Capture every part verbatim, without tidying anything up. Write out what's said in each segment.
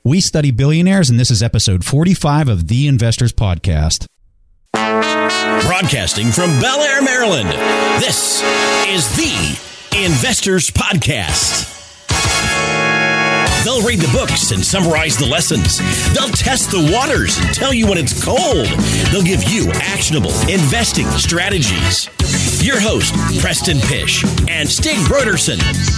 We study billionaires, and this is episode forty-five of The Investors Podcast. Broadcasting from Bel Air, Maryland, this is The Investors Podcast. They'll read the books and summarize the lessons. They'll test the waters and tell you when it's cold. They'll give you actionable investing strategies. Your host, Preston Pysh and Stig Brodersen.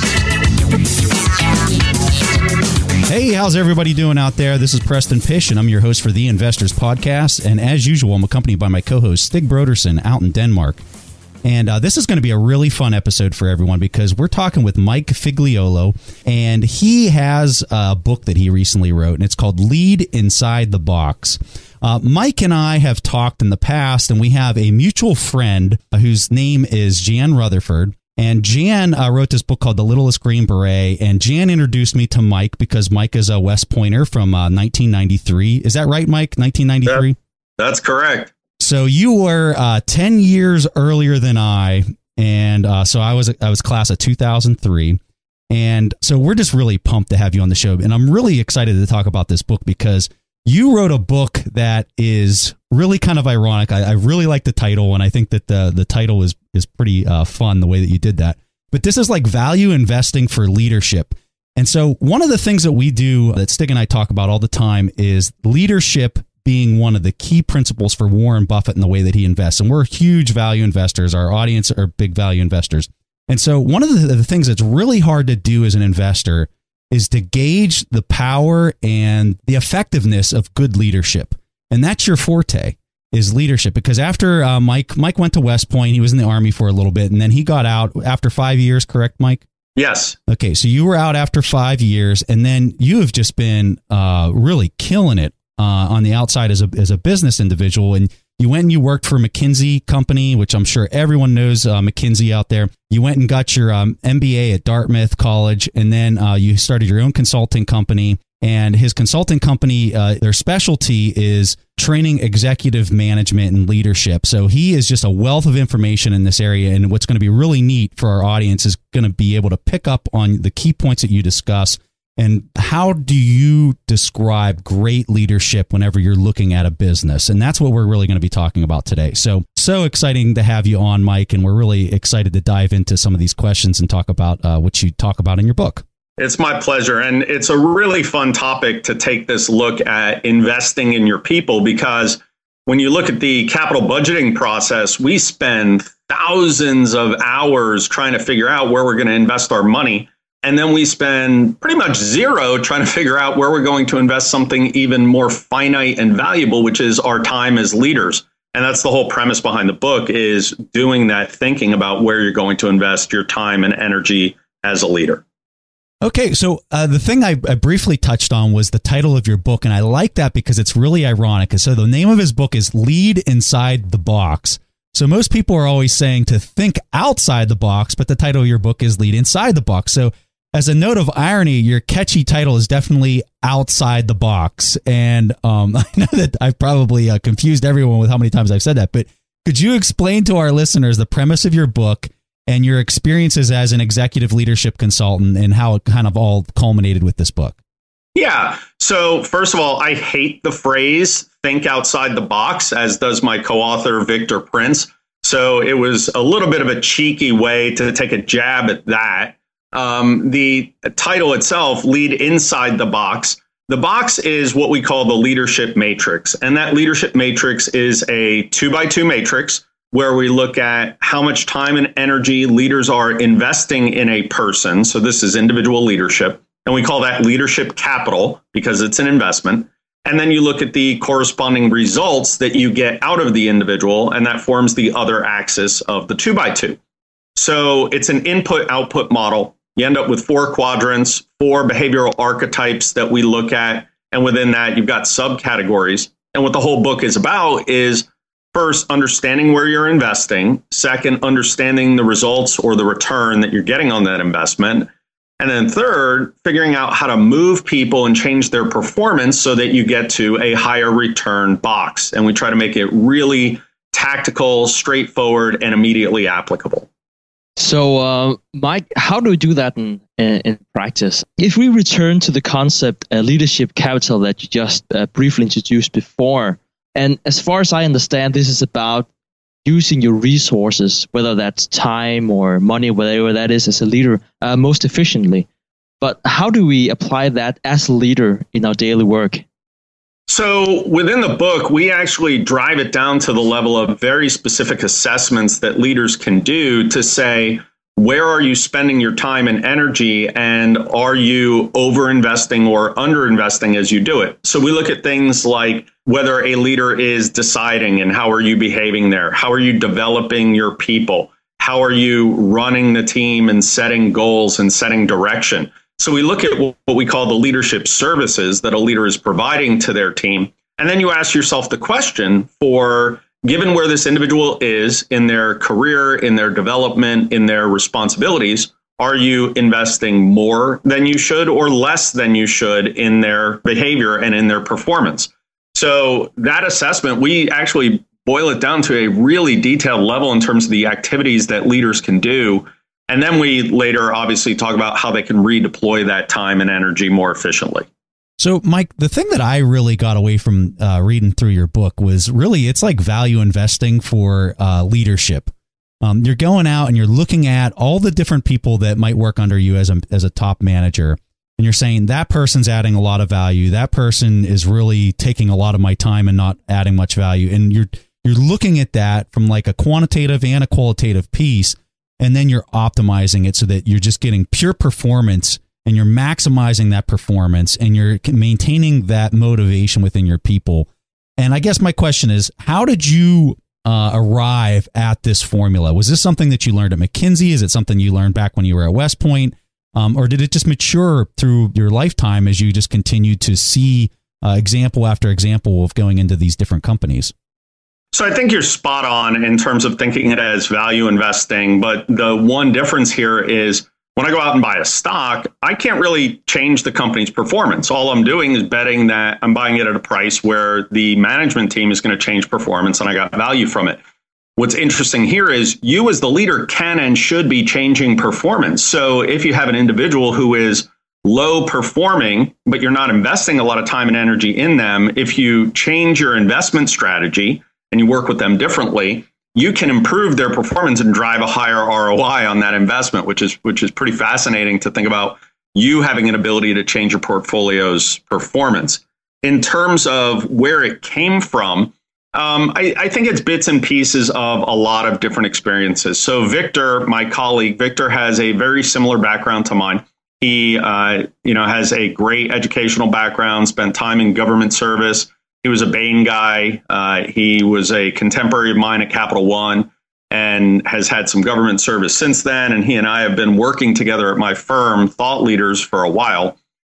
Hey, how's everybody doing out there? This is Preston Pysh, and I'm your host for The Investors Podcast. And as usual, I'm accompanied by my co-host, Stig Brodersen, out in Denmark. And uh, this is going to be a really fun episode for everyone because we're talking with Mike Figliuolo, and he has a book that he recently wrote, and it's called Lead Inside the Box. Uh, Mike and I have talked in the past, and we have a mutual friend uh, whose name is Jan Rutherford. And Jan uh, wrote this book called The Littlest Green Beret, and Jan introduced me to Mike because Mike is a West Pointer from uh, nineteen ninety-three. Is that right, Mike? nineteen ninety-three? That, that's correct. So you were uh, ten years earlier than I, and uh, so I was I was class of two thousand three. And so we're just really pumped to have you on the show. And I'm really excited to talk about this book because you wrote a book that is really kind of ironic. I, I really like the title, and I think that the, the title is, is pretty uh, fun, the way that you did that. But this is like value investing for leadership. And so one of the things that we do that Stig and I talk about all the time is leadership being one of the key principles for Warren Buffett and the way that he invests. And we're huge value investors. Our audience are big value investors. And so one of the, the things that's really hard to do as an investor is to gauge the power and the effectiveness of good leadership. And that's your forte, is leadership. Because after uh, Mike, Mike went to West Point, he was in the Army for a little bit, and then he got out after five years, correct, Mike? Yes. Okay, so you were out after five years, and then you have just been uh, really killing it uh, on the outside as a as a business individual. And you went and you worked for McKinsey Company, which I'm sure everyone knows uh, McKinsey out there. You went and got your um, M B A at Dartmouth College, and then uh, you started your own consulting company. And his consulting company, uh, their specialty is training executive management and leadership. So he is just a wealth of information in this area. And what's going to be really neat for our audience is going to be able to pick up on the key points that you discuss. And how do you describe great leadership whenever you're looking at a business? And that's what we're really going to be talking about today. So, so exciting to have you on, Mike. And we're really excited to dive into some of these questions and talk about uh, what you talk about in your book. It's my pleasure. And it's a really fun topic to take this look at investing in your people, because when you look at the capital budgeting process, we spend thousands of hours trying to figure out where we're going to invest our money. And then we spend pretty much zero trying to figure out where we're going to invest something even more finite and valuable, which is our time as leaders. And that's the whole premise behind the book, is doing that thinking about where you're going to invest your time and energy as a leader. Okay, so uh, the thing I, I briefly touched on was the title of your book, and I like that because it's really ironic. And so the name of his book is Lead Inside the Box. So most people are always saying to think outside the box, but the title of your book is Lead Inside the Box. So as a note of irony, your catchy title is definitely Outside the Box. And um, I know that I've probably uh, confused everyone with how many times I've said that, but could you explain to our listeners the premise of your book and your experiences as an executive leadership consultant and how it kind of all culminated with this book? Yeah. So first of all, I hate the phrase think outside the box, as does my co-author, Victor Prince. So it was a little bit of a cheeky way to take a jab at that. Um, the title itself, Lead Inside the Box. The box is what we call the leadership matrix. And that leadership matrix is a two by two matrix where we look at how much time and energy leaders are investing in a person. So this is individual leadership. And we call that leadership capital because it's an investment. And then you look at the corresponding results that you get out of the individual, and that forms the other axis of the two by two. So it's an input-output model. You end up with four quadrants, four behavioral archetypes that we look at. And within that, you've got subcategories. And what the whole book is about is, first, understanding where you're investing. Second, understanding the results or the return that you're getting on that investment. And then third, figuring out how to move people and change their performance so that you get to a higher return box. And we try to make it really tactical, straightforward, and immediately applicable. So, uh, Mike, how do we do that in in, in practice. If we return to the concept uh, leadership capital that you just uh, briefly introduced before, and as far as I understand, this is about using your resources, whether that's time or money, whatever that is as a leader, uh, most efficiently. But how do we apply that as a leader in our daily work? So within the book, we actually drive it down to the level of very specific assessments that leaders can do to say, where are you spending your time and energy, and are you over-investing or under-investing as you do it? So we look at things like whether a leader is deciding and how are you behaving there? How are you developing your people? How are you running the team and setting goals and setting direction? So we look at what we call the leadership services that a leader is providing to their team. And then you ask yourself the question for, given where this individual is in their career, in their development, in their responsibilities, are you investing more than you should or less than you should in their behavior and in their performance? So that assessment, we actually boil it down to a really detailed level in terms of the activities that leaders can do. And then we later obviously talk about how they can redeploy that time and energy more efficiently. So, Mike, the thing that I really got away from uh, reading through your book was really it's like value investing for uh, leadership. Um, you're going out and you're looking at all the different people that might work under you as a as a top manager. And you're saying that person's adding a lot of value. That person is really taking a lot of my time and not adding much value. And you're you're looking at that from like a quantitative and a qualitative piece. And then you're optimizing it so that you're just getting pure performance and you're maximizing that performance and you're maintaining that motivation within your people. And I guess my question is, how did you uh, arrive at this formula? Was this something that you learned at McKinsey? Is it something you learned back when you were at West Point? Um, or did it just mature through your lifetime as you just continued to see uh, example after example of going into these different companies? So I think you're spot on in terms of thinking it as value investing. But the one difference here is when I go out and buy a stock, I can't really change the company's performance. All I'm doing is betting that I'm buying it at a price where the management team is going to change performance and I got value from it. What's interesting here is you as the leader can and should be changing performance. So if you have an individual who is low performing, but you're not investing a lot of time and energy in them, if you change your investment strategy and you work with them differently, you can improve their performance and drive a higher R O I on that investment, which is which is pretty fascinating to think about you having an ability to change your portfolio's performance. In terms of where it came from, um, I, I think it's bits and pieces of a lot of different experiences. So Victor, my colleague, Victor has a very similar background to mine. He uh, you know, has a great educational background, spent time in government service. He was a Bain guy. Uh, he was a contemporary of mine at Capital One and has had some government service since then. And he and I have been working together at my firm, Thought Leaders, for a while.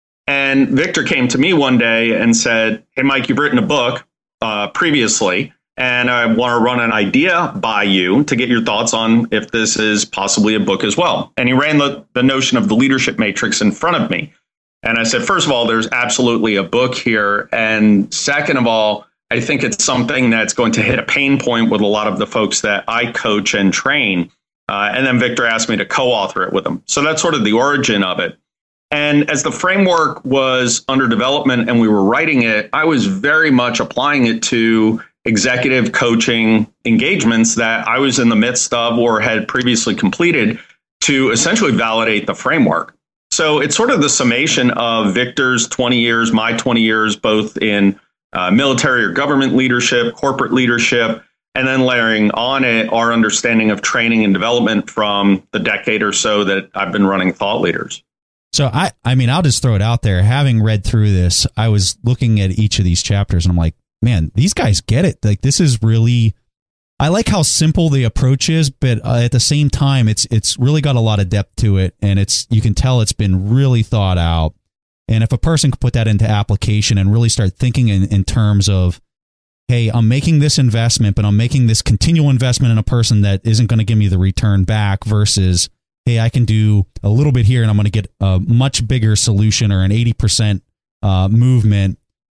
And Victor came to me one day and said, "Hey, Mike, you've written a book uh, previously, and I want to run an idea by you to get your thoughts on if this is possibly a book as well." And he ran the, the notion of the leadership matrix in front of me. And I said, first of all, there's absolutely a book here. And second of all, I think it's something that's going to hit a pain point with a lot of the folks that I coach and train. Uh, and then Victor asked me to co-author it with him. So that's sort of the origin of it. And as the framework was under development and we were writing it, I was very much applying it to executive coaching engagements that I was in the midst of or had previously completed to essentially validate the framework. So it's sort of the summation of Victor's twenty years, my twenty years, both in uh, military or government leadership, corporate leadership, and then layering on it our understanding of training and development from the decade or so that I've been running Thought Leaders. So I, I mean, I'll just throw it out there. Having read through this, I was looking at each of these chapters and I'm like, man, these guys get it. Like, this is really, I like how simple the approach is, but uh, at the same time, it's it's really got a lot of depth to it, and it's you can tell it's been really thought out. And if a person could put that into application and really start thinking in, in terms of, hey, I'm making this investment, but I'm making this continual investment in a person that isn't going to give me the return back versus, hey, I can do a little bit here and I'm going to get a much bigger solution or an eighty percent uh, movement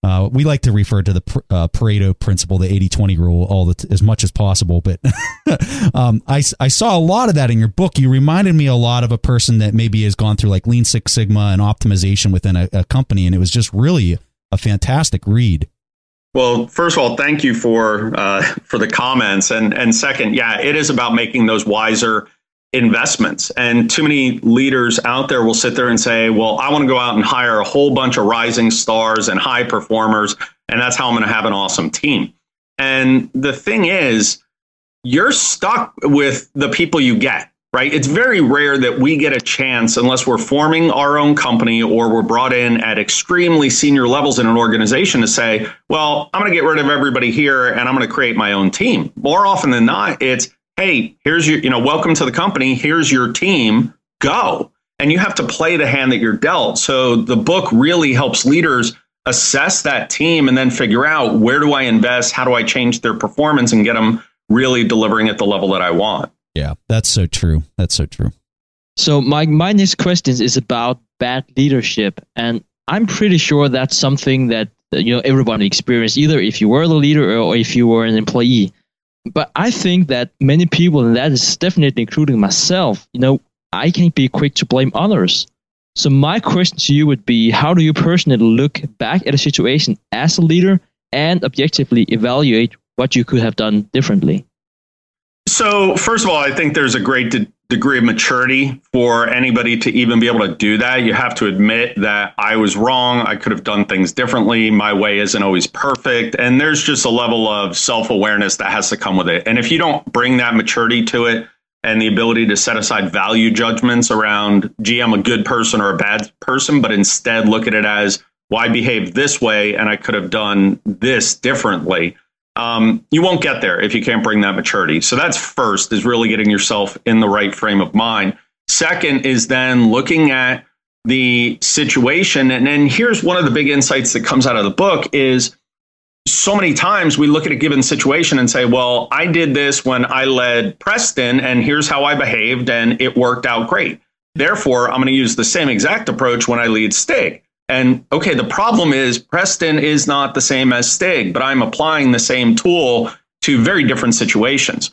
Uh, we like to refer to the uh, Pareto principle, the eighty twenty rule, all the t- as much as possible. But um, I, I saw a lot of that in your book. You reminded me a lot of a person that maybe has gone through like Lean Six Sigma and optimization within a, a company. And it was just really a fantastic read. Well, first of all, thank you for uh, for the comments. And, and second, yeah, it is about making those wiser investments. And too many leaders out there will sit there and say, well, I want to go out and hire a whole bunch of rising stars and high performers, and that's how I'm going to have an awesome team. And the thing is, you're stuck with the people you get, right? It's very rare that we get a chance, unless we're forming our own company or we're brought in at extremely senior levels in an organization, to say, well, I'm going to get rid of everybody here and I'm going to create my own team. More often than not, it's, hey, here's your, you know, welcome to the company. Here's your team. Go. And you have to play the hand that you're dealt. So the book really helps leaders assess that team and then figure out, where do I invest? How do I change their performance and get them really delivering at the level that I want? Yeah, that's so true. That's so true. So my, my next question is about bad leadership. And I'm pretty sure that's something that, you know, everybody experienced, either if you were the leader or if you were an employee. But I think that many people, and that is definitely including myself, you know, I can be quick to blame others. So my question to you would be, how do you personally look back at a situation as a leader and objectively evaluate what you could have done differently? So first of all, I think there's a great de- degree of maturity for anybody to even be able to do that. You have to admit that I was wrong. I could have done things differently. My way isn't always perfect. And there's just a level of self-awareness that has to come with it. And if you don't bring that maturity to it and the ability to set aside value judgments around, gee, I'm a good person or a bad person, but instead look at it as, well, I behaved this way and I could have done this differently. Um, you won't get there if you can't bring that maturity. So that's first, is really getting yourself in the right frame of mind. Second is then looking at the situation. And then here's one of the big insights that comes out of the book is, so many times we look at a given situation and say, well, I did this when I led Preston and here's how I behaved and it worked out great. Therefore, I'm going to use the same exact approach when I lead Stig. And okay, the problem is Preston is not the same as Stig, but I'm applying the same tool to very different situations.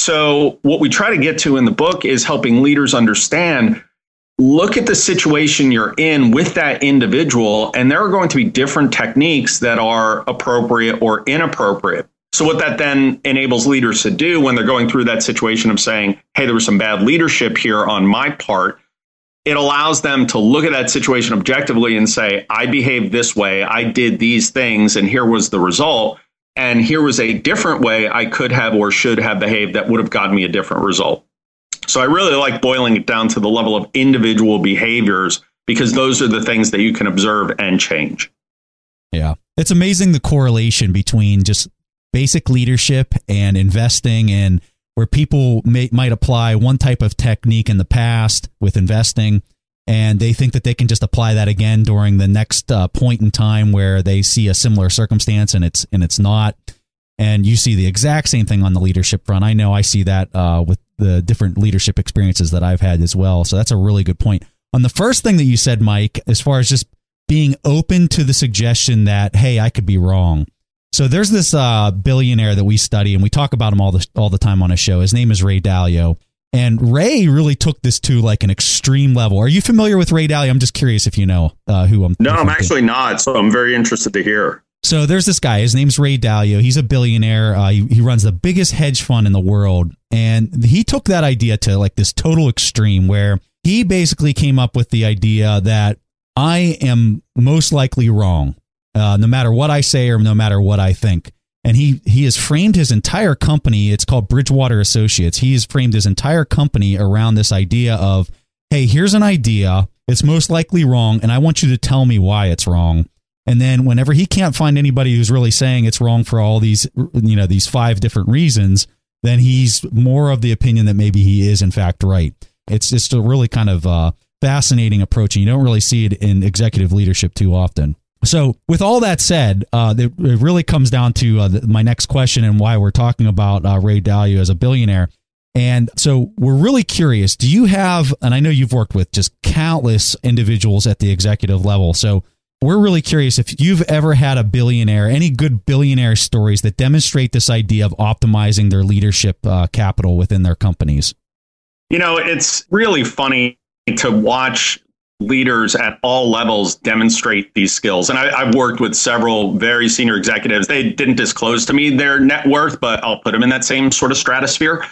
So what we try to get to in the book is helping leaders understand, look at the situation you're in with that individual, and there are going to be different techniques that are appropriate or inappropriate. So what that then enables leaders to do when they're going through that situation of saying, hey, there was some bad leadership here on my part, it allows them to look at that situation objectively and say, I behaved this way, I did these things, and here was the result. And here was a different way I could have or should have behaved that would have gotten me a different result. So I really like boiling it down to the level of individual behaviors, because those are the things that you can observe and change. Yeah, it's amazing the correlation between just basic leadership and investing, and where people may, might apply one type of technique in the past with investing, and they think that they can just apply that again during the next uh, point in time where they see a similar circumstance, and it's and it's not. And you see the exact same thing on the leadership front. I know I see that uh, with the different leadership experiences that I've had as well. So that's a really good point. On the first thing that you said, Mike, as far as just being open to the suggestion that, hey, I could be wrong. So there's this uh, billionaire that we study, and we talk about him all the all the time on a show. His name is Ray Dalio. And Ray really took this to like an extreme level. Are you familiar with Ray Dalio? I'm just curious if you know uh, who I'm. No, I'm actually not. So I'm very interested to hear. So there's this guy. His name's Ray Dalio. He's a billionaire. Uh, he, he runs the biggest hedge fund in the world. And he took that idea to like this total extreme where he basically came up with the idea that I am most likely wrong, uh, no matter what I say or no matter what I think. And he, he has framed his entire company. It's called Bridgewater Associates. He has framed his entire company around this idea of, hey, here's an idea. It's most likely wrong. And I want you to tell me why it's wrong. And then whenever he can't find anybody who's really saying it's wrong for all these, you know, these five different reasons, then he's more of the opinion that maybe he is in fact right. It's just a really kind of uh, fascinating approach, and you don't really see it in executive leadership too often. So with all that said, uh, it, it really comes down to uh, the, my next question and why we're talking about uh, Ray Dalio as a billionaire. And so we're really curious, do you have, and I know you've worked with just countless individuals at the executive level, so we're really curious if you've ever had a billionaire, any good billionaire stories that demonstrate this idea of optimizing their leadership uh, capital within their companies. You know, it's really funny to watch leaders at all levels demonstrate these skills. And I, I've worked with several very senior executives. They didn't disclose to me their net worth, but I'll put them in that same sort of stratosphere.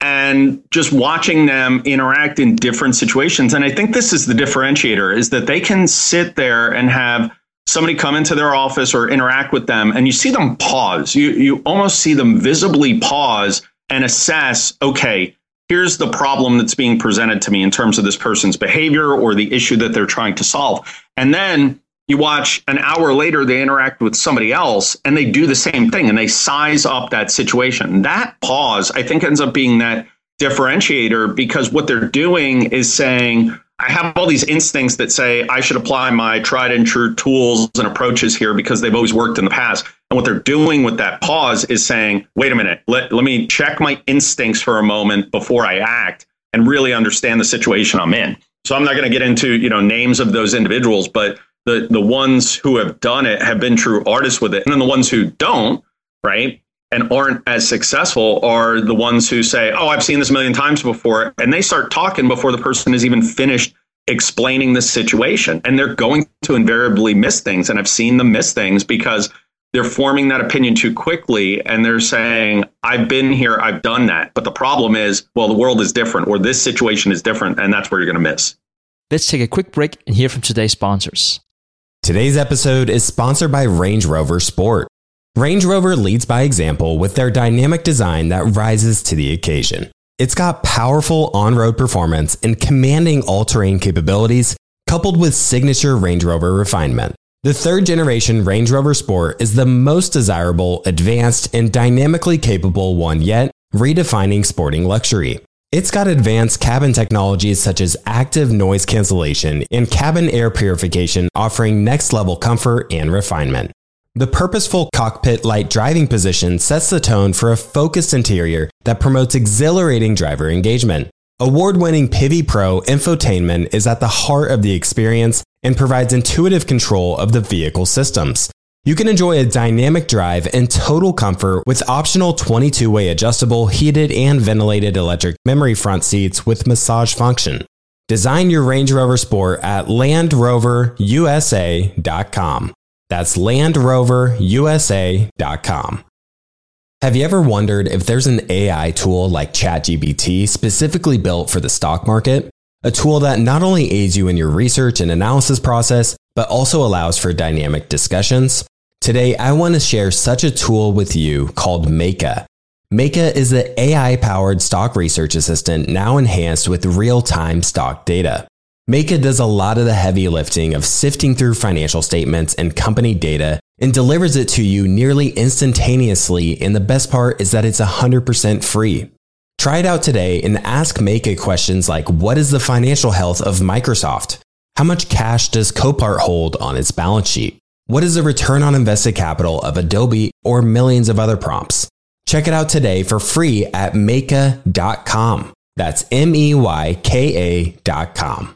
And just watching them interact in different situations. And I think this is the differentiator, is that they can sit there and have somebody come into their office or interact with them, and you see them pause. You, you almost see them visibly pause and assess, okay, here's the problem that's being presented to me in terms of this person's behavior or the issue that they're trying to solve. And then you watch an hour later, they interact with somebody else and they do the same thing and they size up that situation. That pause, I think, ends up being that differentiator, because what they're doing is saying, I have all these instincts that say I should apply my tried and true tools and approaches here because they've always worked in the past. And what they're doing with that pause is saying, wait a minute, let, let me check my instincts for a moment before I act and really understand the situation I'm in. So I'm not going to get into, you know, names of those individuals, but the, the ones who have done it have been true artists with it. And then the ones who don't, right, and aren't as successful are the ones who say, oh, I've seen this a million times before. And they start talking before the person is even finished explaining the situation. And they're going to invariably miss things. And I've seen them miss things because they're forming that opinion too quickly. And they're saying, I've been here, I've done that. But the problem is, well, the world is different, or this situation is different. And that's where you're going to miss. Let's take a quick break and hear from today's sponsors. Today's episode is sponsored by Range Rover Sport. Range Rover leads by example with their dynamic design that rises to the occasion. It's got powerful on-road performance and commanding all-terrain capabilities, coupled with signature Range Rover refinement. The third generation Range Rover Sport is the most desirable, advanced, and dynamically capable one yet, redefining sporting luxury. It's got advanced cabin technologies such as active noise cancellation and cabin air purification, offering next-level comfort and refinement. The purposeful cockpit-like driving position sets the tone for a focused interior that promotes exhilarating driver engagement. Award-winning Pivi Pro infotainment is at the heart of the experience and provides intuitive control of the vehicle systems. You can enjoy a dynamic drive and total comfort with optional twenty-two way adjustable, heated and ventilated electric memory front seats with massage function. Design your Range Rover Sport at land rover u s a dot com. That's land rover u s a dot com. Have you ever wondered if there's an A I tool like ChatGPT specifically built for the stock market? A tool that not only aids you in your research and analysis process, but also allows for dynamic discussions? Today, I want to share such a tool with you called Meyka. Meyka is the A I-powered stock research assistant now enhanced with real-time stock data. Meyka does a lot of the heavy lifting of sifting through financial statements and company data and delivers it to you nearly instantaneously, and the best part is that it's one hundred percent free. Try it out today and ask Meyka questions like, what is the financial health of Microsoft? How much cash does Copart hold on its balance sheet? What is the return on invested capital of Adobe, or millions of other prompts? Check it out today for free at meyka dot com. That's M E Y K A dot com.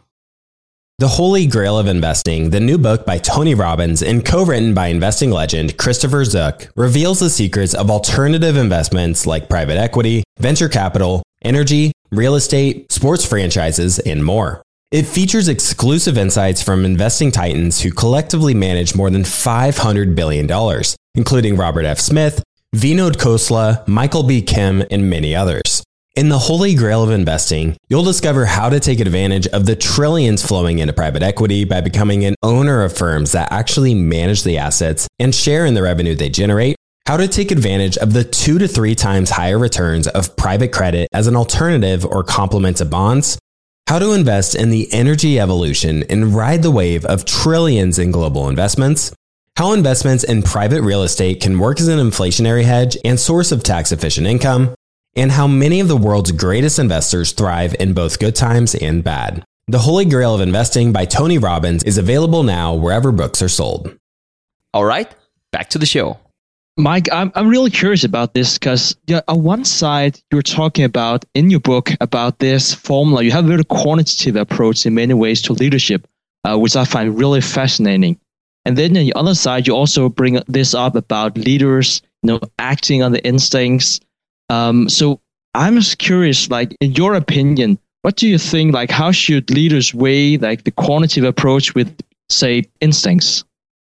The Holy Grail of Investing, the new book by Tony Robbins and co-written by investing legend Christopher Zook, reveals the secrets of alternative investments like private equity, venture capital, energy, real estate, sports franchises, and more. It features exclusive insights from investing titans who collectively manage more than five hundred billion dollars, including Robert F. Smith, Vinod Khosla, Michael B. Kim, and many others. In the Holy Grail of Investing, you'll discover how to take advantage of the trillions flowing into private equity by becoming an owner of firms that actually manage the assets and share in the revenue they generate, how to take advantage of the two to three times higher returns of private credit as an alternative or complement to bonds, how to invest in the energy evolution and ride the wave of trillions in global investments, how investments in private real estate can work as an inflationary hedge and source of tax-efficient income, and how many of the world's greatest investors thrive in both good times and bad. The Holy Grail of Investing by Tony Robbins is available now wherever books are sold. All right, back to the show. Mike, I'm I'm really curious about this because you know, on one side, you're talking about in your book about this formula. You have a very quantitative approach in many ways to leadership, uh, which I find really fascinating. And then on the other side, you also bring this up about leaders, you know, acting on the instincts. Um, so I'm just curious, like, in your opinion, what do you think, like, how should leaders weigh, like, the quantitative approach with, say, instincts?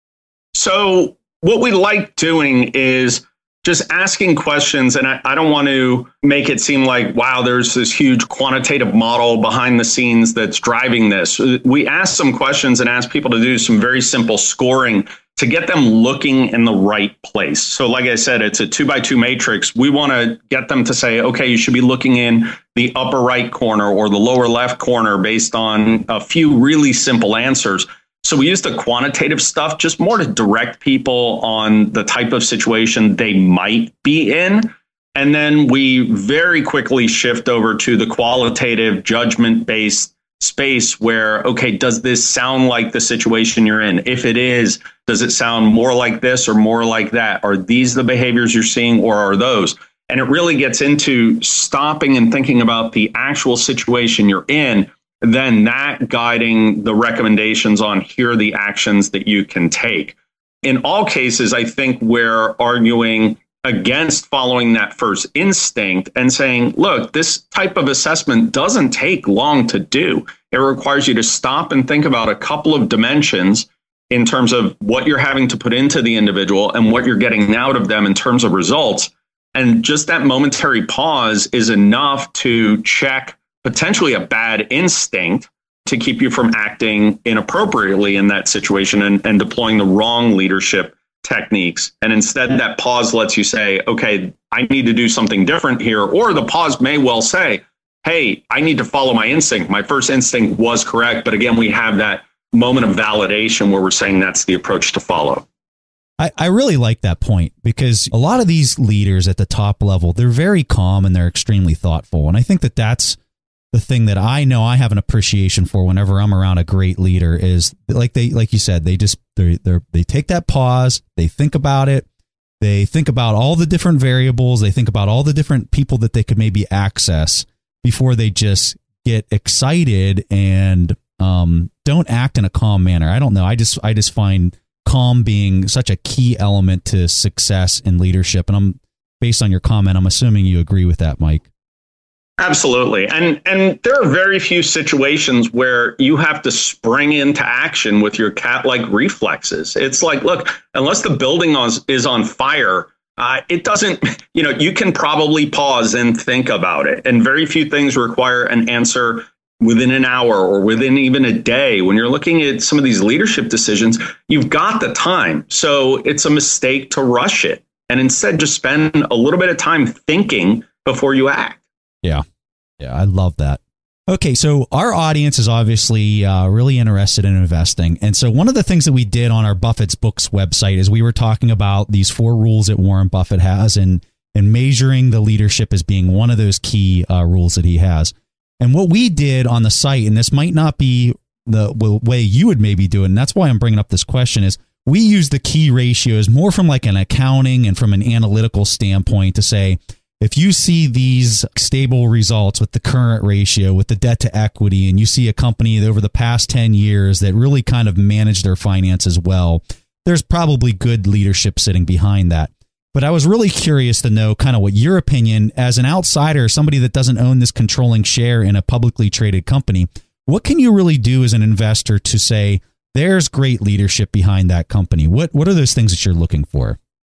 So what we like doing is just asking questions. And I, I don't want to make it seem like, wow, there's this huge quantitative model behind the scenes that's driving this. We ask some questions and ask people to do some very simple scoring to get them looking in the right place. So like I said, it's a two by two matrix. We want to get them to say, okay, you should be looking in the upper right corner or the lower left corner based on a few really simple answers. So we use the quantitative stuff just more to direct people on the type of situation they might be in. And then we very quickly shift over to the qualitative judgment-based space where, okay, does this sound like the situation you're in? If it is, does it sound more like this or more like that? Are these the behaviors you're seeing or are those? And it really gets into stopping and thinking about the actual situation you're in, then that guiding the recommendations on here are the actions that you can take. In all cases, I think we're arguing against following that first instinct and saying, look, this type of assessment doesn't take long to do. It requires you to stop and think about a couple of dimensions in terms of what you're having to put into the individual and what you're getting out of them in terms of results. And just that momentary pause is enough to check potentially a bad instinct to keep you from acting inappropriately in that situation and, and deploying the wrong leadership techniques. And instead, that pause lets you say, okay, I need to do something different here. Or the pause may well say, hey, I need to follow my instinct. My first instinct was correct. But again, we have that moment of validation where we're saying that's the approach to follow. I, I really like that point because a lot of these leaders at the top level, they're very calm and they're extremely thoughtful. And I think that that's the thing that I know I have an appreciation for whenever I'm around a great leader is like they, like you said, they just, they they they take that pause, they think about it, they think about all the different variables, they think about all the different people that they could maybe access before they just get excited and um, don't act in a calm manner. I don't know. I just, I just find calm being such a key element to success in leadership. And I'm based on your comment, I'm assuming you agree with that, Mike. Absolutely. And and there are very few situations where you have to spring into action with your cat-like reflexes. It's like, look, unless the building is on fire, uh, it doesn't, you know, you can probably pause and think about it. And very few things require an answer within an hour or within even a day. When you're looking at some of these leadership decisions, you've got the time. So it's a mistake to rush it. And instead, just spend a little bit of time thinking before you act. Yeah. Yeah. I love that. Okay. So our audience is obviously uh, really interested in investing. And so one of the things that we did on our Buffett's Books website is we were talking about these four rules that Warren Buffett has and, and measuring the leadership as being one of those key uh, rules that he has. And what we did on the site, and this might not be the way you would maybe do it, and that's why I'm bringing up this question, is we use the key ratios more from like an accounting and from an analytical standpoint to say, if you see these stable results with the current ratio, with the debt to equity, and you see a company that over the past ten years that really kind of managed their finances well, there's probably good leadership sitting behind that. But I was really curious to know kind of what your opinion as an outsider, somebody that doesn't own this controlling share in a publicly traded company, what can you really do as an investor to say there's great leadership behind that company? What what are those things that you're looking for?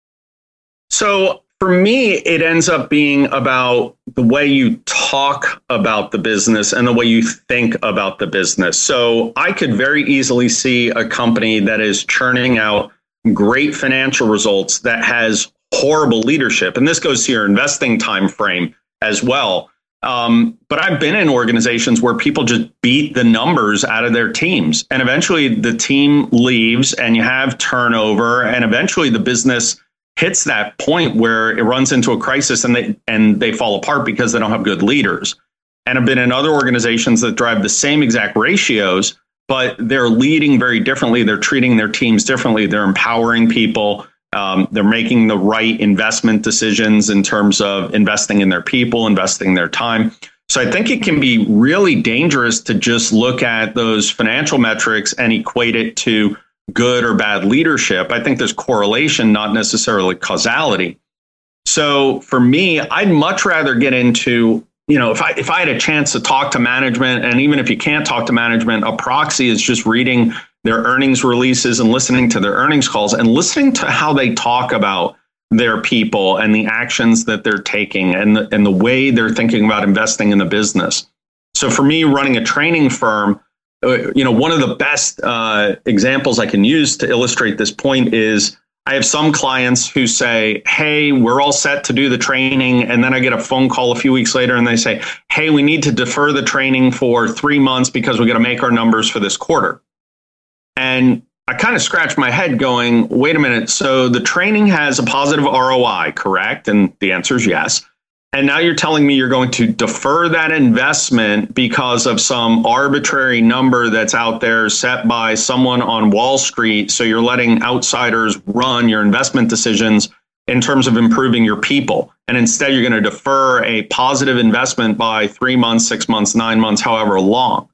So for me, it ends up being about the way you talk about the business and the way you think about the business. So I could very easily see a company that is churning out great financial results that has horrible leadership. And this goes to your investing time frame as well. Um, but I've been in organizations where people just beat the numbers out of their teams. And eventually the team leaves and you have turnover. And eventually the business hits that point where it runs into a crisis and they and they fall apart because they don't have good leaders. And I've been in other organizations that drive the same exact ratios, but they're leading very differently. They're treating their teams differently. They're empowering people. Um, they're making the right investment decisions in terms of investing in their people, investing their time. So I think it can be really dangerous to just look at those financial metrics and equate it to good or bad leadership. I think there's correlation, not necessarily causality. So for me, I'd much rather get into, you know, if I if I had a chance to talk to management, and even if you can't talk to management, a proxy is just reading their earnings releases and listening to their earnings calls and listening to how they talk about their people and the actions that they're taking and the, and the way they're thinking about investing in the business. So for me, running a training firm, uh, you know, one of the best uh, examples I can use to illustrate this point is I have some clients who say, hey, we're all set to do the training. And then I get a phone call a few weeks later and they say, hey, we need to defer the training for three months because we're going to make our numbers for this quarter. And I kind of scratched my head going, wait a minute. So the training has a positive R O I, correct? And the answer is yes. And now you're telling me you're going to defer that investment because of some arbitrary number that's out there set by someone on Wall Street. So you're letting outsiders run your investment decisions in terms of improving your people. And instead, you're going to defer a positive investment by three months, six months, nine months, however long.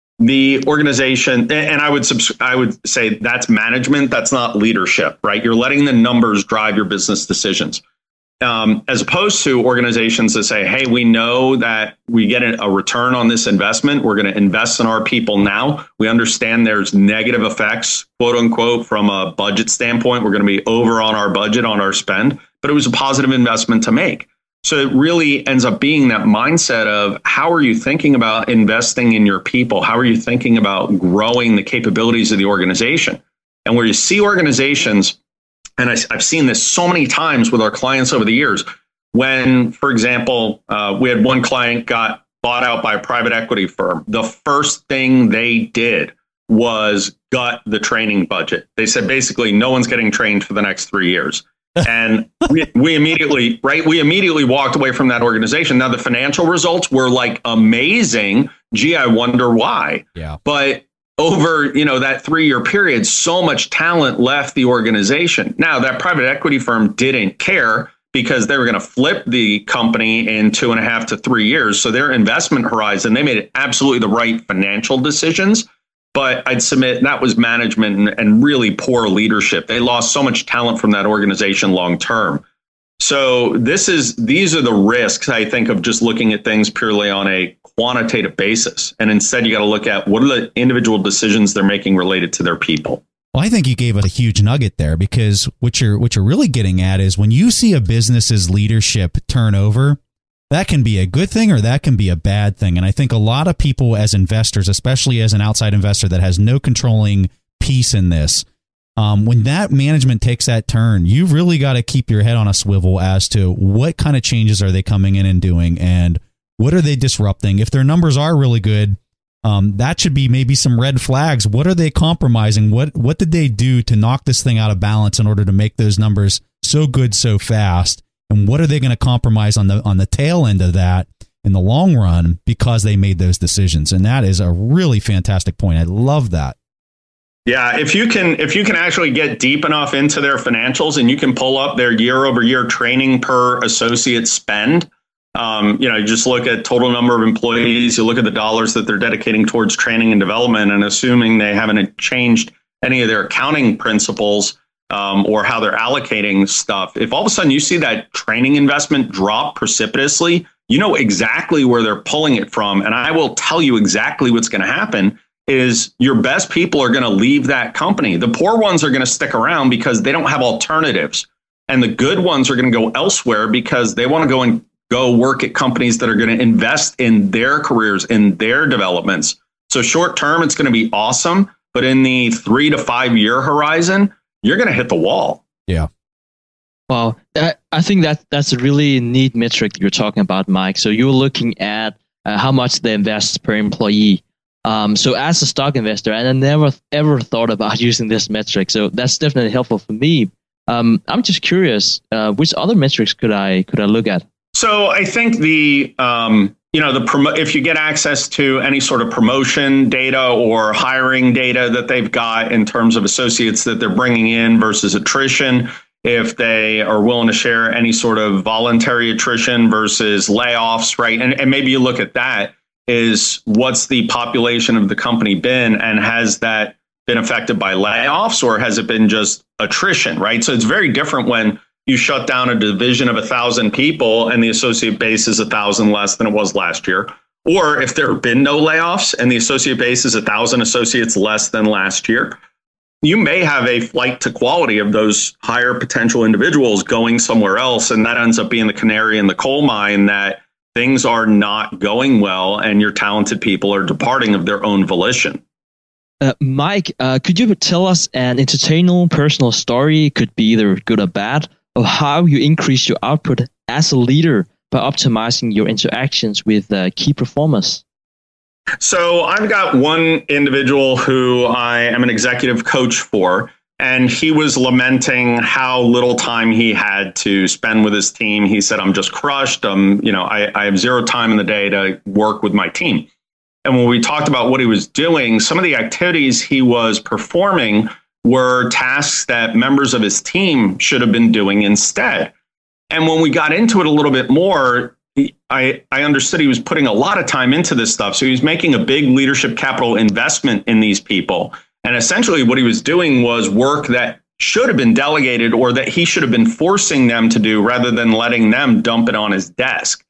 The organization, and I would subs- I would say that's management. That's not leadership, right? You're letting the numbers drive your business decisions. Um, as opposed to organizations that say, hey, we know that we get a return on this investment. We're going to invest in our people now. We understand there's negative effects, quote unquote, from a budget standpoint. We're going to be over on our budget, on our spend, but it was a positive investment to make. So it really ends up being that mindset of how are you thinking about investing in your people? How are you thinking about growing the capabilities of the organization? And where you see organizations, and I, I've seen this so many times with our clients over the years, when, for example, uh, we had one client got bought out by a private equity firm. The first thing they did was gut the training budget. They said, basically, no one's getting trained for the next three years. And we, we immediately, right, we immediately walked away from that organization. Now, the financial results were like amazing. Gee, I wonder why. Yeah. But over, you know, that three-year period, so much talent left the organization. Now, that private equity firm didn't care because they were going to flip the company in two and a half to three years. So their investment horizon, they made absolutely the right financial decisions. But I'd submit that was management and, and really poor leadership. They lost so much talent from that organization long term. So this is these are the risks, I think, of just looking at things purely on a quantitative basis. And instead, you got to look at what are the individual decisions they're making related to their people. Well, I think you gave us a huge nugget there, because what you're what you're really getting at is when you see a business's leadership turn over, that can be a good thing or that can be a bad thing. And I think a lot of people as investors, especially as an outside investor that has no controlling piece in this, um, when that management takes that turn, you really got to keep your head on a swivel as to what kind of changes are they coming in and doing and what are they disrupting. If their numbers are really good, um, that should be maybe some red flags. What are they compromising? What what did they do to knock this thing out of balance in order to make those numbers so good so fast? And what are they going to compromise on the on the tail end of that in the long run because they made those decisions? And that is a really fantastic point. I love that. Yeah, if you can if you can actually get deep enough into their financials and you can pull up their year over year training per associate spend, um, you know, you just look at total number of employees, you look at the dollars that they're dedicating towards training and development, and assuming they haven't changed any of their accounting principles, Um, or how they're allocating stuff. If all of a sudden you see that training investment drop precipitously, you know exactly where they're pulling it from. And I will tell you exactly what's going to happen is your best people are going to leave that company. The poor ones are going to stick around because they don't have alternatives. And the good ones are going to go elsewhere because they want to go and go work at companies that are going to invest in their careers, in their developments. So short term, it's going to be awesome. But in the three to five year horizon, you're going to hit the wall. Yeah. Wow. That, I think that that's a really neat metric you're talking about, Mike. So you're looking at uh, how much they invest per employee. Um, so as a stock investor, and I never ever thought about using this metric. So that's definitely helpful for me. Um, I'm just curious, uh, which other metrics could I could I look at? So I think the um, you know the promo- if you get access to any sort of promotion data or hiring data that they've got in terms of associates that they're bringing in versus attrition, if they are willing to share any sort of voluntary attrition versus layoffs, right? And, and maybe you look at that is what's the population of the company been, and has that been affected by layoffs, or has it been just attrition, right? So it's very different when you shut down a division of a thousand people and the associate base is a thousand less than it was last year. Or if there have been no layoffs and the associate base is a thousand associates less than last year, you may have a flight to quality of those higher potential individuals going somewhere else. And that ends up being the canary in the coal mine, that things are not going well and your talented people are departing of their own volition. Uh, Mike, uh, could you tell us an entertaining personal story, it could be either good or bad, of how you increase your output as a leader by optimizing your interactions with uh, key performers? So I've got one individual who I am an executive coach for, and he was lamenting how little time he had to spend with his team. He said, I'm just crushed. Um, you know, I, I have zero time in the day to work with my team. And when we talked about what he was doing, some of the activities he was performing were tasks that members of his team should have been doing instead. And when we got into it a little bit more, I, I understood he was putting a lot of time into this stuff. So he was making a big leadership capital investment in these people. And essentially what he was doing was work that should have been delegated, or that he should have been forcing them to do rather than letting them dump it on his desk.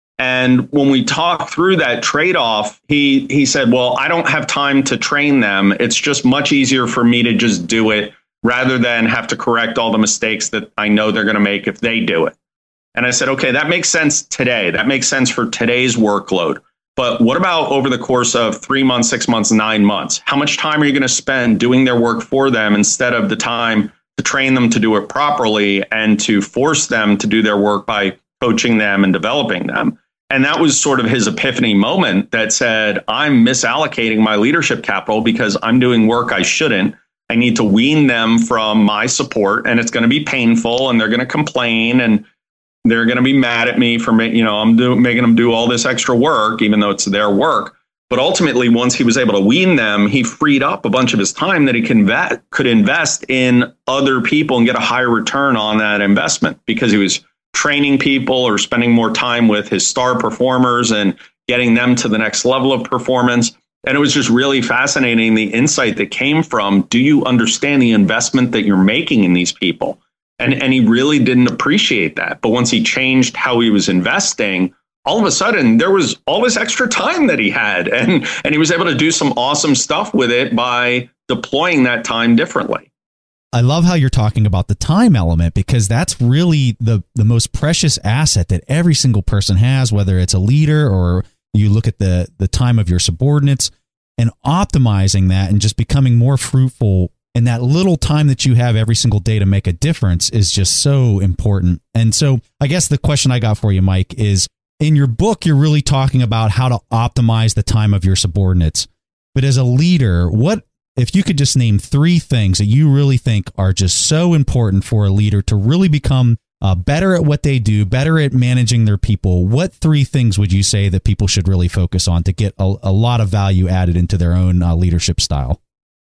And when we talked through that trade-off, he he said, well, I don't have time to train them. It's just much easier for me to just do it rather than have to correct all the mistakes that I know they're going to make if they do it. And I said, okay, that makes sense today. That makes sense for today's workload. But what about over the course of three months, six months, nine months? How much time are you going to spend doing their work for them instead of the time to train them to do it properly and to force them to do their work by coaching them and developing them? And that was sort of his epiphany moment that said, I'm misallocating my leadership capital because I'm doing work I shouldn't. I need to wean them from my support, and it's going to be painful, and they're going to complain, and they're going to be mad at me for, you know, I'm do, making them do all this extra work, even though it's their work. But ultimately, once he was able to wean them, he freed up a bunch of his time that he can vet, could invest in other people and get a higher return on that investment, because he was training people or spending more time with his star performers and getting them to the next level of performance. And it was just really fascinating, the insight that came from, do you understand the investment that you're making in these people? And, and he really didn't appreciate that. But once he changed how he was investing, all of a sudden there was all this extra time that he had. And, and he was able to do some awesome stuff with it by deploying that time differently. I love how you're talking about the time element, because that's really the, the most precious asset that every single person has, whether it's a leader or you look at the, the time of your subordinates, and optimizing that and just becoming more fruitful. And that little time that you have every single day to make a difference is just so important. And so I guess the question I got for you, Mike, is in your book, you're really talking about how to optimize the time of your subordinates. But as a leader, what if you could just name three things that you really think are just so important for a leader to really become uh, better at what they do, better at managing their people? What three things would you say that people should really focus on to get a, a lot of value added into their own uh, leadership style?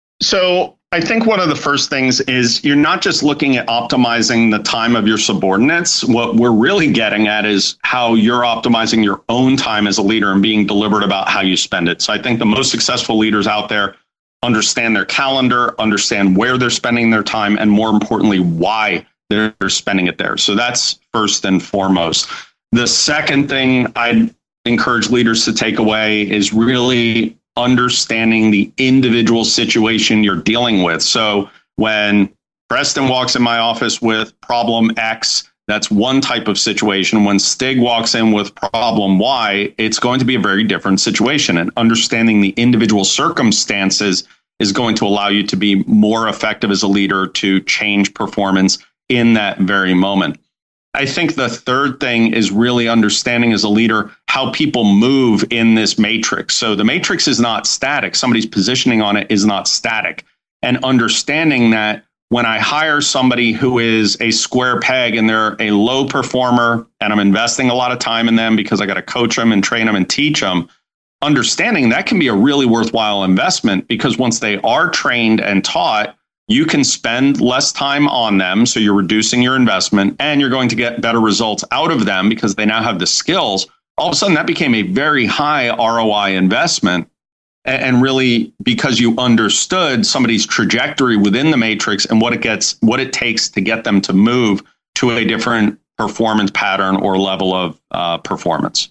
So I think one of the first things is you're not just looking at optimizing the time of your subordinates. What we're really getting at is how you're optimizing your own time as a leader and being deliberate about how you spend it. So I think the most successful leaders out there understand their calendar, understand where they're spending their time, and more importantly, why they're spending it there. So that's first and foremost. The second thing I'd encourage leaders to take away is really understanding the individual situation you're dealing with. So when Preston walks in my office with problem X, that's one type of situation. When Stig walks in with problem Y, it's going to be a very different situation. And understanding the individual circumstances is going to allow you to be more effective as a leader to change performance in that very moment. I think the third thing is really understanding as a leader how people move in this matrix. So the matrix is not static. Somebody's positioning on it is not static. And understanding that when I hire somebody who is a square peg and they're a low performer and I'm investing a lot of time in them because I got to coach them and train them and teach them, understanding that can be a really worthwhile investment, because once they are trained and taught, you can spend less time on them. So you're reducing your investment and you're going to get better results out of them because they now have the skills. All of a sudden, that became a very high R O I investment. and really because you understood somebody's trajectory within the matrix and what it gets, what it takes to get them to move to a different performance pattern or level of uh, performance.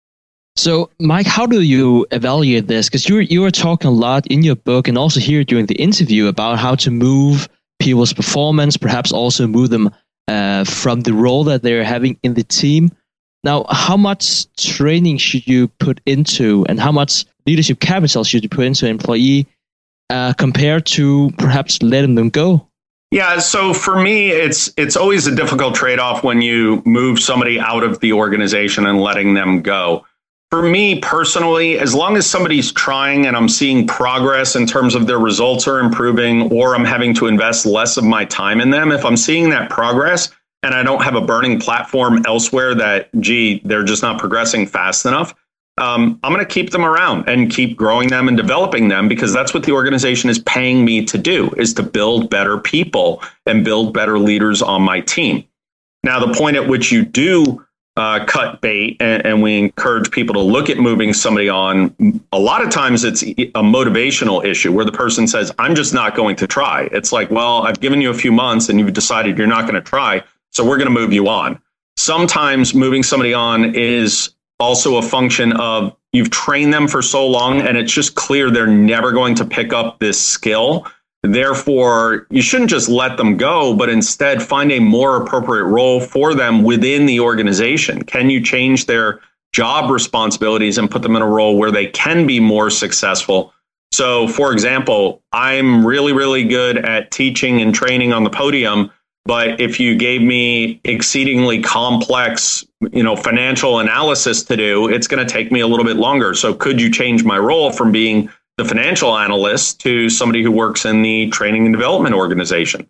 So, Mike, how do you evaluate this? Because you you were talking a lot in your book and also here during the interview about how to move people's performance, perhaps also move them uh, from the role that they're having in the team. Now, how much training should you put into, and how much leadership capital should you put into an employee uh, compared to perhaps letting them go? Yeah, so for me, it's it's always a difficult trade-off when you move somebody out of the organization and letting them go. For me personally, as long as somebody's trying and I'm seeing progress in terms of their results are improving, or I'm having to invest less of my time in them, if I'm seeing that progress and I don't have a burning platform elsewhere that, gee, they're just not progressing fast enough, um, I'm going to keep them around and keep growing them and developing them, because that's what the organization is paying me to do, is to build better people and build better leaders on my team. Now, the point at which you do Uh, cut bait and, and we encourage people to look at moving somebody on, a lot of times it's a motivational issue where the person says, I'm just not going to try. It's like, well, I've given you a few months and you've decided you're not going to try, so we're going to move you on. Sometimes moving somebody on is also a function of you've trained them for so long and it's just clear they're never going to pick up this skill. Therefore, you shouldn't just let them go, but instead find a more appropriate role for them within the organization. Can you change their job responsibilities and put them in a role where they can be more successful? So, for example, I'm really, really good at teaching and training on the podium, but if you gave me exceedingly complex, you know, financial analysis to do, it's going to take me a little bit longer. So could you change my role from being the financial analyst to somebody who works in the training and development organization?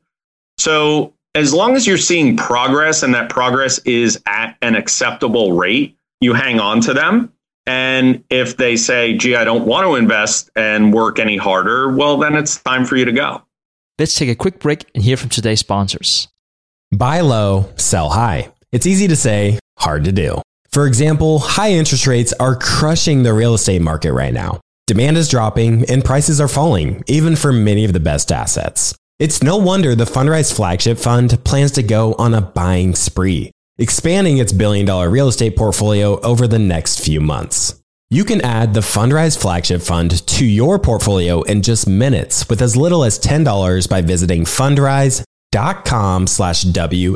So as long as you're seeing progress and that progress is at an acceptable rate, you hang on to them. And if they say, gee, I don't want to invest and work any harder, well, then it's time for you to go. Let's take a quick break and hear from today's sponsors. Buy low, sell high. It's easy to say, hard to do. For example, high interest rates are crushing the real estate market right now. Demand is dropping and prices are falling, even for many of the best assets. It's no wonder the Fundrise Flagship Fund plans to go on a buying spree, expanding its billion dollar real estate portfolio over the next few months. You can add the Fundrise Flagship Fund to your portfolio in just minutes with as little as ten dollars by visiting fundrise.com slash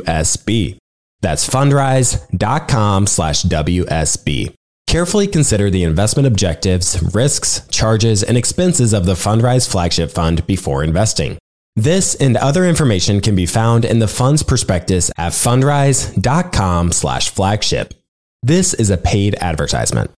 WSB. That's fundrise.com slash WSB. Carefully consider the investment objectives, risks, charges, and expenses of the Fundrise Flagship Fund before investing. This and other information can be found in the fund's prospectus at fundrise.com slash flagship. This is a paid advertisement.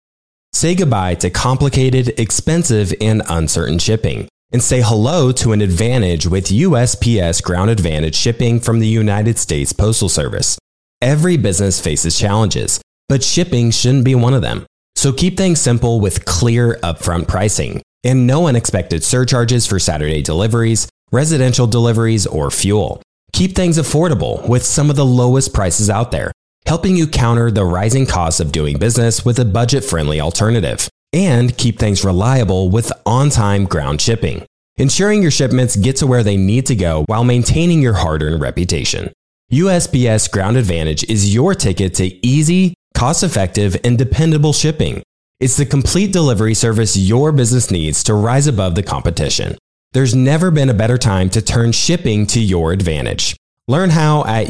Say goodbye to complicated, expensive, and uncertain shipping, and say hello to an advantage with U S P S Ground Advantage shipping from the United States Postal Service. Every business faces challenges, but shipping shouldn't be one of them. So keep things simple with clear upfront pricing and no unexpected surcharges for Saturday deliveries, residential deliveries, or fuel. Keep things affordable with some of the lowest prices out there, helping you counter the rising costs of doing business with a budget-friendly alternative. And keep things reliable with on-time ground shipping, ensuring your shipments get to where they need to go while maintaining your hard-earned reputation. U S P S Ground Advantage is your ticket to easy, cost-effective, and dependable shipping. It's the complete delivery service your business needs to rise above the competition. There's never been a better time to turn shipping to your advantage. Learn how at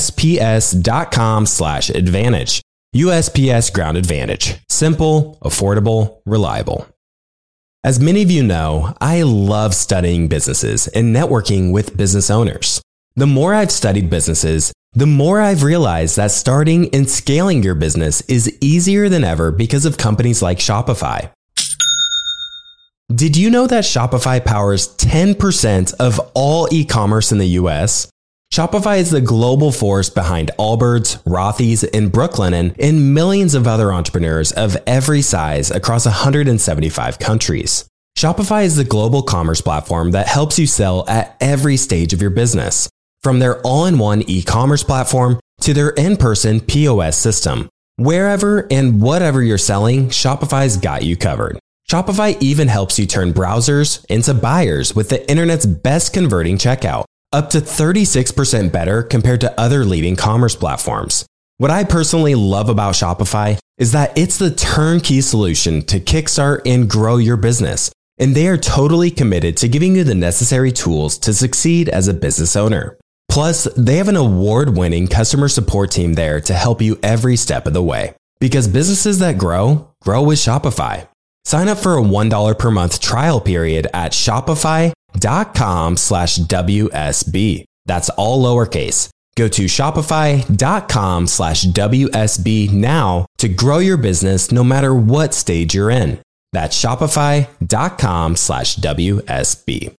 usps.com slash advantage. U S P S Ground Advantage. Simple, affordable, reliable. As many of you know, I love studying businesses and networking with business owners. The more I've studied businesses, the more I've realized that starting and scaling your business is easier than ever because of companies like Shopify. Did you know that Shopify powers ten percent of all e-commerce in the U S? Shopify is the global force behind Allbirds, Rothy's, and Brooklinen, and millions of other entrepreneurs of every size across one hundred seventy-five countries. Shopify is the global commerce platform that helps you sell at every stage of your business. From their all-in-one e-commerce platform to their in-person P O S system. Wherever and whatever you're selling, Shopify's got you covered. Shopify even helps you turn browsers into buyers with the internet's best converting checkout, up to thirty-six percent better compared to other leading commerce platforms. What I personally love about Shopify is that it's the turnkey solution to kickstart and grow your business, and they are totally committed to giving you the necessary tools to succeed as a business owner. Plus, they have an award-winning customer support team there to help you every step of the way. Because businesses that grow, grow with Shopify. Sign up for a one dollar per month trial period at shopify.com slash WSB. That's all lowercase. Go to shopify.com slash WSB now to grow your business no matter what stage you're in. That's shopify.com slash WSB.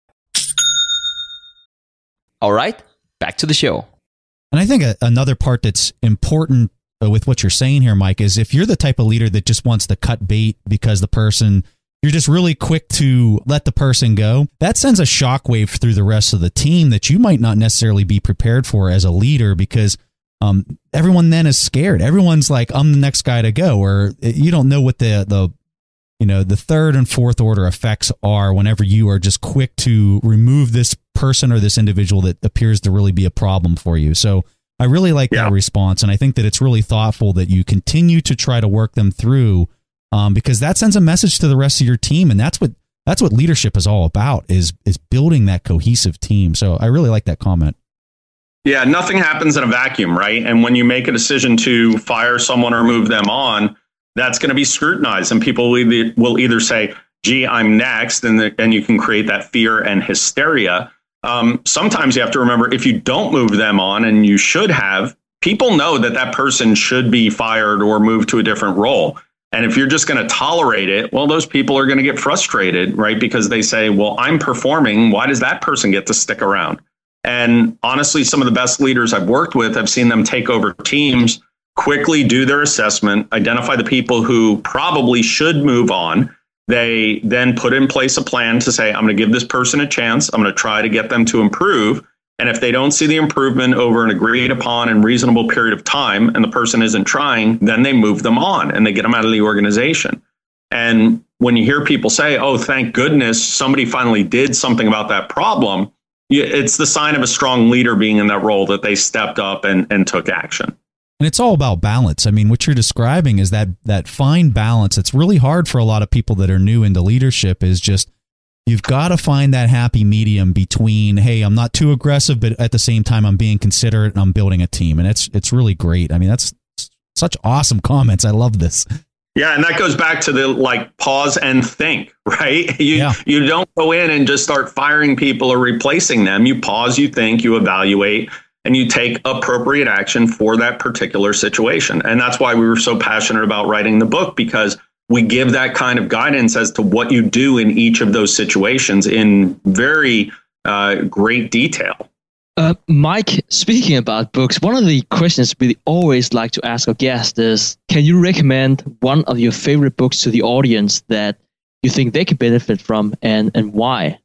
All right, back to the show. And I think a, another part that's important with what you're saying here, Mike, is if you're the type of leader that just wants to cut bait because the person, you're just really quick to let the person go, that sends a shockwave through the rest of the team that you might not necessarily be prepared for as a leader, because um, everyone then is scared. Everyone's like, I'm the next guy to go, or you don't know what the, the, you know, the third and fourth order effects are whenever you are just quick to remove this person or this individual that appears to really be a problem for you. So I really like yeah. that response, and I think that it's really thoughtful that you continue to try to work them through, um, because that sends a message to the rest of your team, and that's what that's what leadership is all about, is is building that cohesive team. So I really like that comment. Yeah, nothing happens in a vacuum, right? And when you make a decision to fire someone or move them on, that's going to be scrutinized, and people will either, will either say, gee, I'm next, and then and you can create that fear and hysteria. Um, sometimes you have to remember, if you don't move them on, and you should have, people know that that person should be fired or moved to a different role. And if you're just going to tolerate it, well, those people are going to get frustrated, right? Because they say, well, I'm performing. Why does that person get to stick around? And honestly, some of the best leaders I've worked with, I've seen them take over teams, quickly do their assessment, identify the people who probably should move on. They then put in place a plan to say, I'm going to give this person a chance. I'm going to try to get them to improve. And if they don't see the improvement over an agreed upon and reasonable period of time, and the person isn't trying, then they move them on and they get them out of the organization. And when you hear people say, oh, thank goodness somebody finally did something about that problem, it's the sign of a strong leader being in that role, that they stepped up and, and took action. And it's all about balance. I mean, what you're describing is that that fine balance. It's really hard for a lot of people that are new into leadership, is just, you've got to find that happy medium between, hey, I'm not too aggressive, but at the same time, I'm being considerate and I'm building a team. And it's it's really great. I mean, that's such awesome comments. I love this. Yeah, and that goes back to the like pause and think, right? You yeah. you don't go in and just start firing people or replacing them. You pause, you think, you evaluate, and you take appropriate action for that particular situation. And that's why we were so passionate about writing the book, because we give that kind of guidance as to what you do in each of those situations in very uh, great detail. Uh, Mike, speaking about books, one of the questions we always like to ask our guests is, can you recommend one of your favorite books to the audience that you think they could benefit from, and, and why?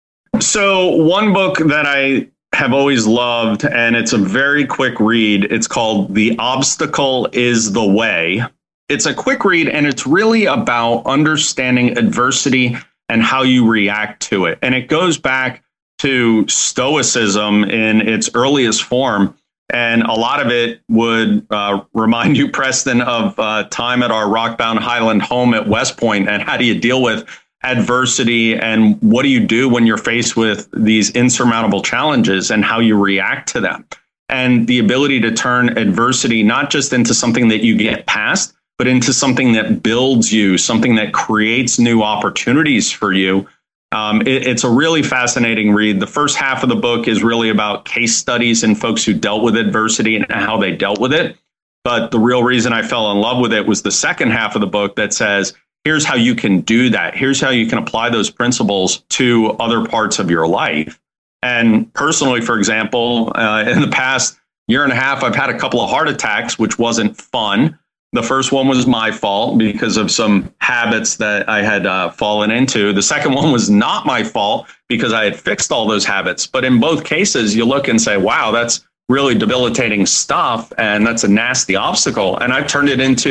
So one book that I have always loved, and it's a very quick read. It's called The Obstacle is the Way. It's a quick read, and it's really about understanding adversity and how you react to it. And it goes back to Stoicism in its earliest form. And a lot of it would uh, remind you, Preston, of uh, time at our rockbound Highland home at West Point, and how do you deal with adversity, and what do you do when you're faced with these insurmountable challenges, and how you react to them. And the ability to turn adversity not just into something that you get past, but into something that builds you, something that creates new opportunities for you. Um, it, it's a really fascinating read. The first half of the book is really about case studies and folks who dealt with adversity and how they dealt with it. But the real reason I fell in love with it was the second half of the book that says, here's how you can do that. Here's how you can apply those principles to other parts of your life. And personally, for example, uh, in the past year and a half, I've had a couple of heart attacks, which wasn't fun. The first one was my fault because of some habits that I had uh, fallen into. The second one was not my fault because I had fixed all those habits. But in both cases, you look and say, wow, that's really debilitating stuff. And that's a nasty obstacle. And I've turned it into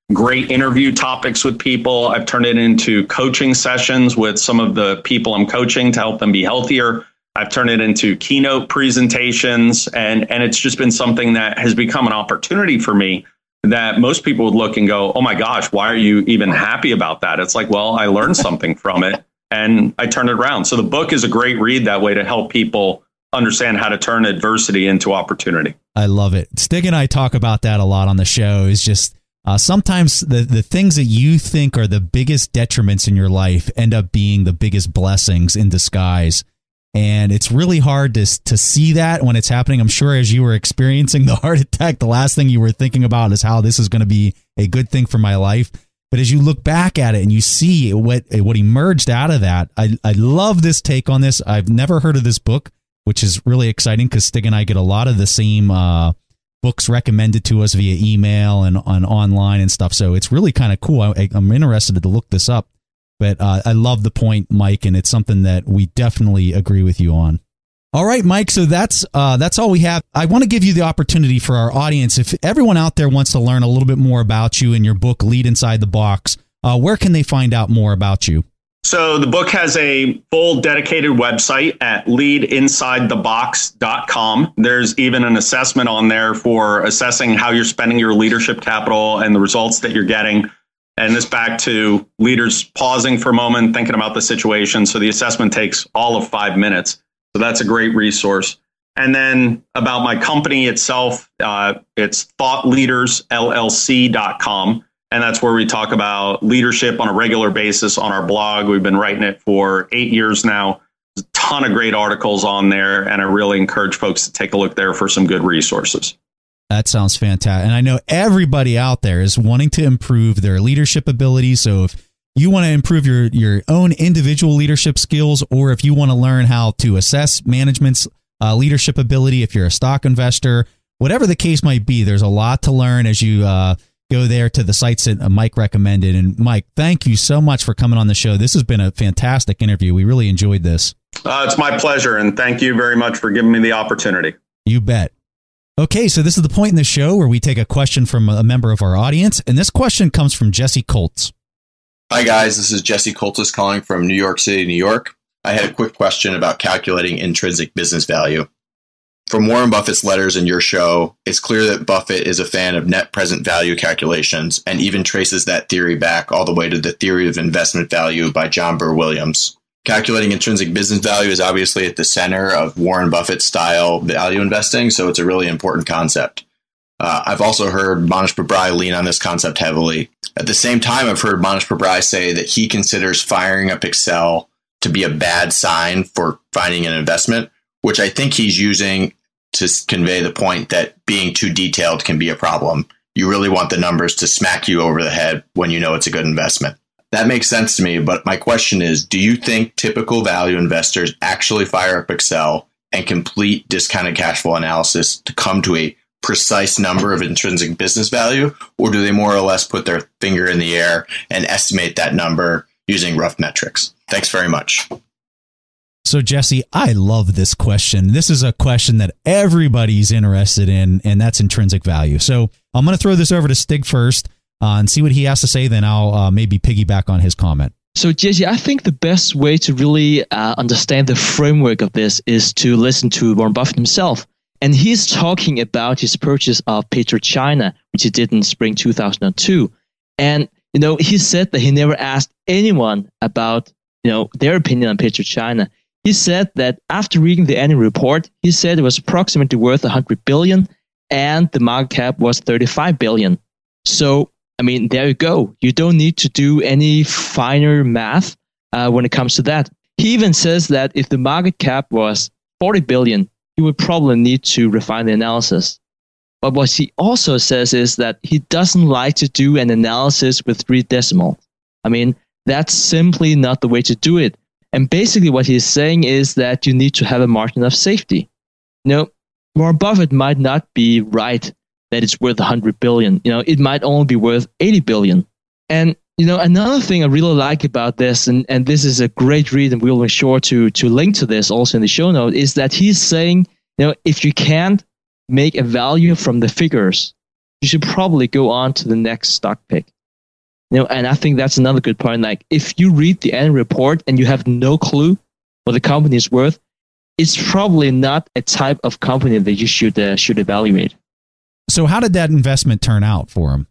great interview topics with people. I've turned it into coaching sessions with some of the people I'm coaching to help them be healthier. I've turned it into keynote presentations, and, and it's just been something that has become an opportunity for me that most people would look and go, oh my gosh, why are you even happy about that? It's like, well, I learned something from it and I turned it around. So the book is a great read that way to help people understand how to turn adversity into opportunity. I love it. Stig and I talk about that a lot on the show. Is just uh, sometimes the, the things that you think are the biggest detriments in your life end up being the biggest blessings in disguise. And it's really hard to to see that when it's happening. I'm sure as you were experiencing the heart attack, the last thing you were thinking about is how this is going to be a good thing for my life. But as you look back at it and you see what what emerged out of that, I, I love this take on this. I've never heard of this book, which is really exciting because Stig and I get a lot of the same uh, books recommended to us via email and on online and stuff. So it's really kind of cool. I, I'm interested to look this up. But uh, I love the point, Mike, and it's something that we definitely agree with you on. All right, Mike, so that's uh, that's all we have. I want to give you the opportunity for our audience. If everyone out there wants to learn a little bit more about you and your book, Lead Inside the Box, uh, where can they find out more about you? So the book has a full dedicated website at lead inside the box dot com. There's even an assessment on there for assessing how you're spending your leadership capital and the results that you're getting. And this back to leaders pausing for a moment, thinking about the situation. So the assessment takes all of five minutes. So that's a great resource. And then about my company itself, uh, it's thought leaders L L C dot com. And that's where we talk about leadership on a regular basis on our blog. We've been writing it for eight years now. There's a ton of great articles on there. And I really encourage folks to take a look there for some good resources. That sounds fantastic. And I know everybody out there is wanting to improve their leadership abilities. So if you want to improve your, your own individual leadership skills, or if you want to learn how to assess management's uh, leadership ability, if you're a stock investor, whatever the case might be, there's a lot to learn as you uh, go there to the sites that Mike recommended. And Mike, thank you so much for coming on the show. This has been a fantastic interview. We really enjoyed this. Uh, it's my pleasure. And thank you very much for giving me the opportunity. You bet. Okay, so this is the point in the show where we take a question from a member of our audience, and this question comes from Jesse Colts. Hi, guys. This is Jesse Colts calling from New York City, New York. I had a quick question about calculating intrinsic business value. From Warren Buffett's letters in your show, it's clear that Buffett is a fan of net present value calculations and even traces that theory back all the way to the theory of investment value by John Burr Williams. Calculating intrinsic business value is obviously at the center of Warren Buffett style value investing, so it's a really important concept. Uh, I've also heard Manish Pabrai lean on this concept heavily. At the same time, I've heard Manish Pabrai say that he considers firing up Excel to be a bad sign for finding an investment, which I think he's using to convey the point that being too detailed can be a problem. You really want the numbers to smack you over the head when you know it's a good investment. That makes sense to me, but my question is, do you think typical value investors actually fire up Excel and complete discounted cash flow analysis to come to a precise number of intrinsic business value, or do they more or less put their finger in the air and estimate that number using rough metrics? Thanks very much. So, Jesse, I love this question. This is a question that everybody's interested in, and that's intrinsic value. So I'm going to throw this over to Stig first. Uh, and see what he has to say, then I'll uh, maybe piggyback on his comment. So, Jesse, I think the best way to really uh, understand the framework of this is to listen to Warren Buffett himself. And he's talking about his purchase of PetroChina, which he did in spring two thousand two. And, you know, he said that he never asked anyone about, you know, their opinion on PetroChina. He said that after reading the annual report, he said it was approximately worth one hundred billion dollars and the market cap was thirty-five billion dollars. So, I mean, there you go. You don't need to do any finer math uh, when it comes to that. He even says that if the market cap was forty billion dollars, you would probably need to refine the analysis. But what he also says is that he doesn't like to do an analysis with three decimals. I mean, that's simply not the way to do it. And basically what he's saying is that you need to have a margin of safety. You know, Warren Buffett might not be right that it's worth one hundred billion. You know, it might only be worth eighty billion. And, you know, another thing I really like about this, and, and this is a great read, and we'll be sure to, to link to this also in the show note, is that he's saying, you know, if you can't make a value from the figures, you should probably go on to the next stock pick. You know, and I think that's another good point. Like, if you read the annual report and you have no clue what the company is worth, it's probably not a type of company that you should uh, should evaluate. So how did that investment turn out for him?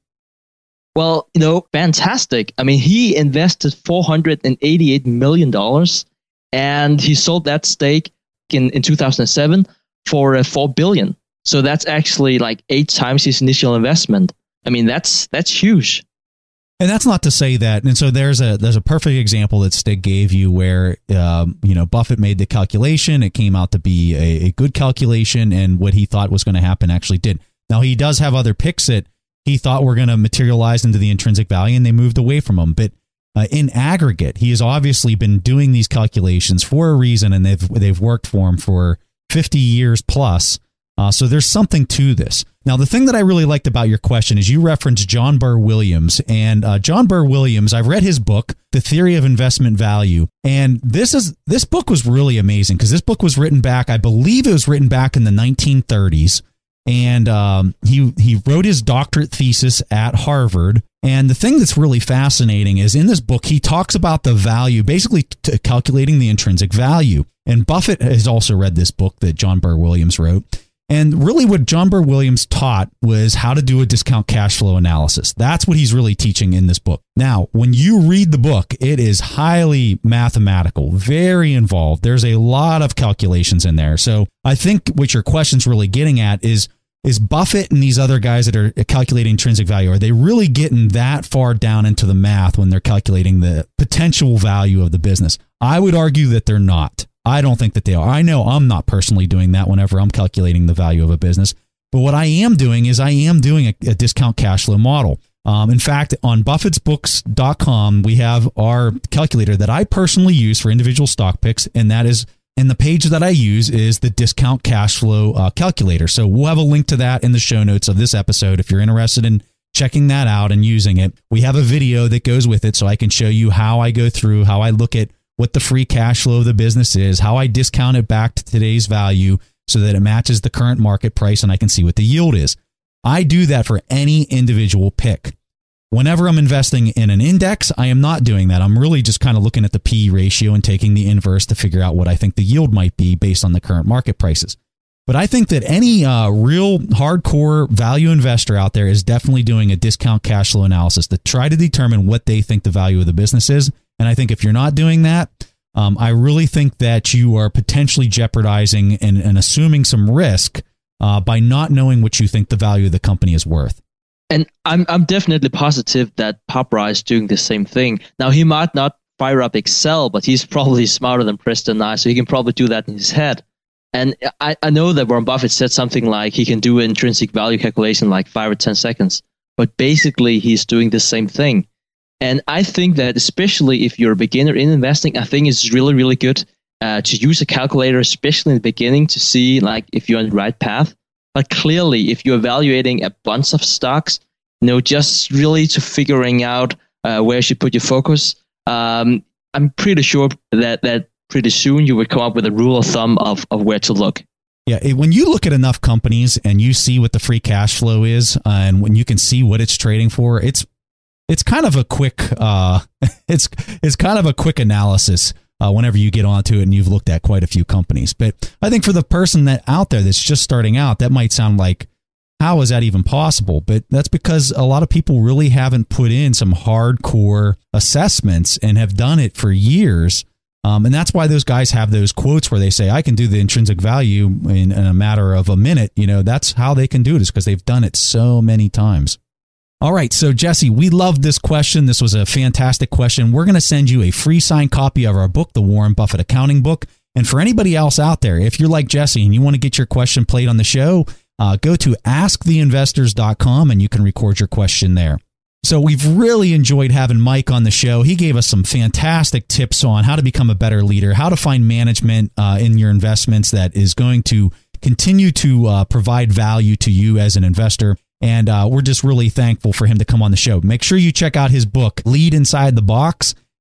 Well, you know, fantastic. I mean, he invested four hundred eighty-eight million dollars, and he sold that stake in, in two thousand seven for uh, four billion dollars. So that's actually like eight times his initial investment. I mean, that's that's huge. And that's not to say that. And so there's a there's a perfect example that Stig gave you where um, you know, Buffett made the calculation. It came out to be a, a good calculation, and what he thought was going to happen actually did. Now, he does have other picks that he thought were going to materialize into the intrinsic value, and they moved away from him. But uh, in aggregate, he has obviously been doing these calculations for a reason, and they've they've worked for him for fifty years plus. Uh, so there's something to this. Now, the thing that I really liked about your question is you referenced John Burr Williams. And uh, John Burr Williams, I've read his book, The Theory of Investment Value. And this is this book was really amazing because this book was written back, I believe it was written back in the nineteen thirties. And um, he, he wrote his doctorate thesis at Harvard. And the thing that's really fascinating is in this book, he talks about the value, basically t- calculating the intrinsic value. And Buffett has also read this book that John Burr Williams wrote. And really what John Burr Williams taught was how to do a discount cash flow analysis. That's what he's really teaching in this book. Now, when you read the book, it is highly mathematical, very involved. There's a lot of calculations in there. So I think what your question's really getting at is, is Buffett and these other guys that are calculating intrinsic value, are they really getting that far down into the math when they're calculating the potential value of the business? I would argue that they're not. I don't think that they are. I know I'm not personally doing that whenever I'm calculating the value of a business. But what I am doing is I am doing a, a discount cash flow model. Um, in fact, on buffetts books dot com, we have our calculator that I personally use for individual stock picks. And that is, and the page that I use is the discount cash flow uh, calculator. So we'll have a link to that in the show notes of this episode if you're interested in checking that out and using it. We have a video that goes with it so I can show you how I go through, how I look at what the free cash flow of the business is, how I discount it back to today's value so that it matches the current market price and I can see what the yield is. I do that for any individual pick. Whenever I'm investing in an index, I am not doing that. I'm really just kind of looking at the P E ratio and taking the inverse to figure out what I think the yield might be based on the current market prices. But I think that any uh, real hardcore value investor out there is definitely doing a discount cash flow analysis to try to determine what they think the value of the business is. And I think if you're not doing that, um, I really think that you are potentially jeopardizing and, and assuming some risk uh, by not knowing what you think the value of the company is worth. And I'm I'm definitely positive that Papra is doing the same thing. Now, he might not fire up Excel, but he's probably smarter than Preston and I, so he can probably do that in his head. And I, I know that Warren Buffett said something like he can do an intrinsic value calculation in like five or ten seconds, but basically he's doing the same thing. And I think that especially if you're a beginner in investing, I think it's really, really good uh, to use a calculator, especially in the beginning, to see like if you're on the right path. But clearly, if you're evaluating a bunch of stocks, you know, just really to figuring out uh, where you should put your focus, um, I'm pretty sure that that pretty soon you would come up with a rule of thumb of, of where to look. Yeah, when you look at enough companies and you see what the free cash flow is, uh, and when you can see what it's trading for, it's it's kind of a quick uh, it's it's kind of a quick analysis. Uh, whenever you get onto it and you've looked at quite a few companies. But I think for the person that out there that's just starting out, that might sound like, how is that even possible? But that's because a lot of people really haven't put in some hardcore assessments and have done it for years. Um, and that's why those guys have those quotes where they say, I can do the intrinsic value in, in a matter of a minute. You know, that's how they can do it, is because they've done it so many times. All right, so Jesse, we loved this question. This was a fantastic question. We're going to send you a free signed copy of our book, The Warren Buffett Accounting Book. And for anybody else out there, if you're like Jesse and you want to get your question played on the show, uh, go to ask the investors dot com and you can record your question there. So we've really enjoyed having Mike on the show. He gave us some fantastic tips on how to become a better leader, how to find management uh, in your investments that is going to continue to uh, provide value to you as an investor. And uh, we're just really thankful for him to come on the show. Make sure you check out his book, Lead Inside the Box.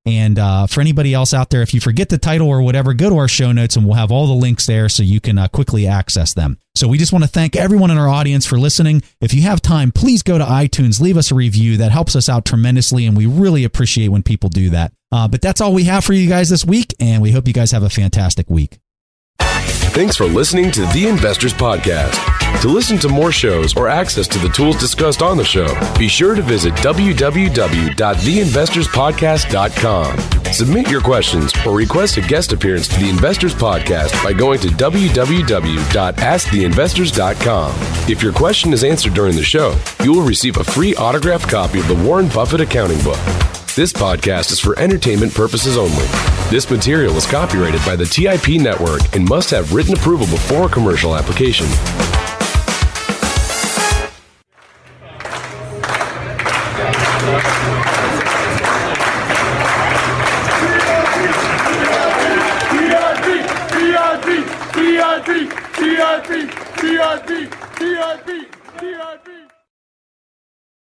And uh, for anybody else out there, if you forget the title or whatever, go to our show notes and we'll have all the links there so you can uh, quickly access them. So we just want to thank everyone in our audience for listening. If you have time, please go to iTunes, leave us a review. That helps us out tremendously, and we really appreciate when people do that. Uh, but that's all we have for you guys this week, and we hope you guys have a fantastic week. Thanks for listening to The Investors Podcast. To listen to more shows or access to the tools discussed on the show, be sure to visit w w w dot the investors podcast dot com. Submit your questions or request a guest appearance to The Investors Podcast by going to w w w dot ask the investors dot com. If your question is answered during the show, you will receive a free autographed copy of the Warren Buffett Accounting Book. This podcast is for entertainment purposes only. This material is copyrighted by the T I P Network and must have written approval before commercial application.